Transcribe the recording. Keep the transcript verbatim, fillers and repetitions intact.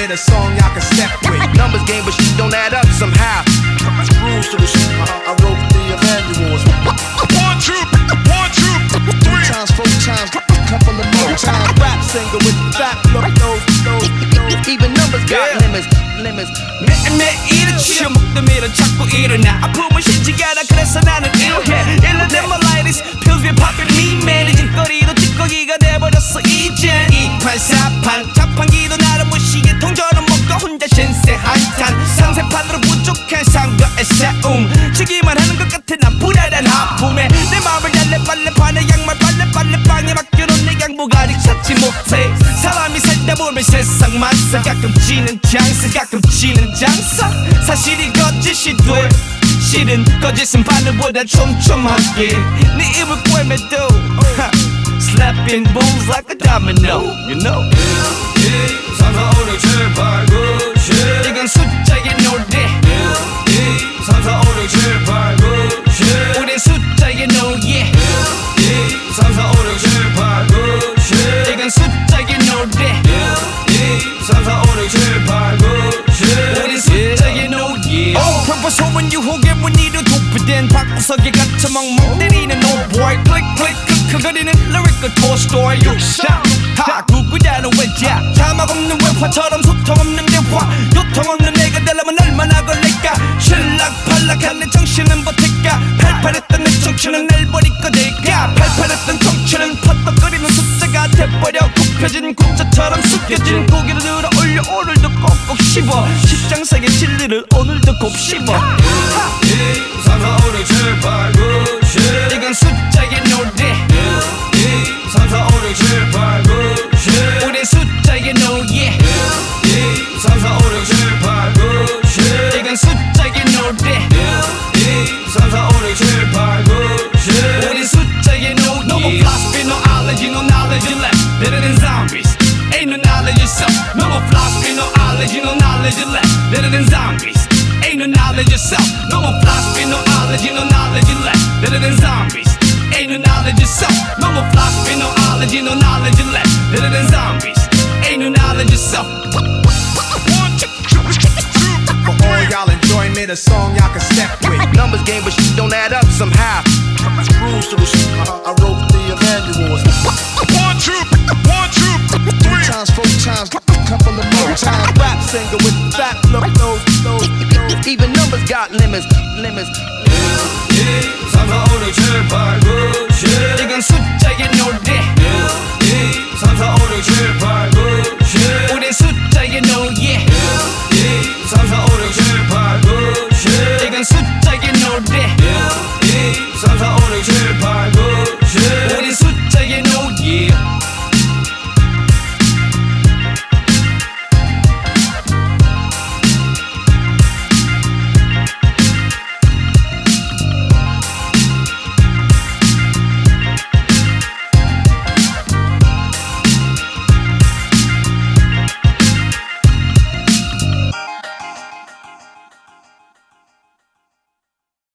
made a song y'all can step with. Numbers game, but shit don't add up somehow. Rules to the shit. I wrote the manuals. One, two, one, two, three. Three times, four times, couple of more times. Rap singer with fat look, nose, nose, nose. Even numbers got Yeah. limits, limits. 매일매일 일을 치워 목덜미로 자꾸 일어나 아픔은 쉬지가 않아 그래서 나는 일해 일러낸 my ladies pills be popping me man 뒷거리도 찌꺼기가 돼버렸어 이젠 이판사판 자판기도 나를 무시해 통전은 먹고 혼자 신세 한탄 상세판으로 부족한 상가의 싸움 치기만 하는 것 같아 난 불안한 하품에 내 마음을 달래 빨래판에 양말 빨래 빨래방에 맡겨놓은 내 양복 아직 찾지 못해 사람이 살다 보면 세상 만사 가끔 지는 장사 가끔 지는 장사 사실이 거짓이 돼 실은 거짓은 바늘보다 촘촘하게 네 입을 꿰매도 Slapping bones like a domino You know 일, 이, 삼, 사, 오, 육, 칠, 팔, 구, 십. 이건 숫자의 노래 일, 이, 삼, 사, 오, 육, 칠, 팔, 구, 십. 우린 숫자의 노예 일, 이, 삼, 사, 오, 육, 칠, 팔, 구, 십. 이건 숫자의 노래 일, 이, 삼, 사, 오, 육, 칠, 팔, 구, 십. 우린 숫자의 노예 어, 평범 소문 유혹에 무늬로 도피된 방구석에 갇혀 멍멍 때리는 no boy 클릭 클릭 크크거리는 lyrical toy story 육상 하 구구자는 외자 자막 없는 외화처럼 소통 없는 대화 요통 없는 내가 되려면 얼마나 걸릴까 실락팔락한 내 정신은 버틸까 팔팔했던 내 청춘은 날 버리고 될까 팔팔했던 청춘은 퍼떡거리는 숫자가 돼버려 굽혀진 국자처럼 숙여진 고개를 들어 올려 오늘도 꼭꼭 씹어 십장색의 진리를 오늘도 곱씹어 일, 이, 삼, 사, 오, 육, 칠, 팔, 구, 십. 이건 숫자의 노래 일, 이, 삼, 사, 오, 육, 칠, 팔, 구, 십. 우린 숫자의 노예 일, 이, 삼, 사, 오, 육, 칠, 팔, 구, 십. 이건 숫자의 노래 일, 이, 삼, 사, 오, 육, 칠, 팔, 구, 십. 우린 숫자의 노예 No more philosophy, no allergy, no knowledge left Better than zombies Ain't no knowledge yourself No more philosophy, no allergy, no knowledge left Better than zombies Ain't no knowledge yourself No more philosophy, no allergy, no knowledge left Better than zombies Ain't no knowledge yourself No more philosophy, no allergy, no knowledge left Better than zombies Ain't no knowledge yourself One, two, two, two, For all y'all enjoy, made a song y'all can step with. Numbers game, but shit don't add up somehow. Rules to the shit. I wrote the manuals. one, two, one, two, Three three. times, four times, couple of more times. Rap singer with fat look, nose, nose, nose. Even numbers got limits, limits.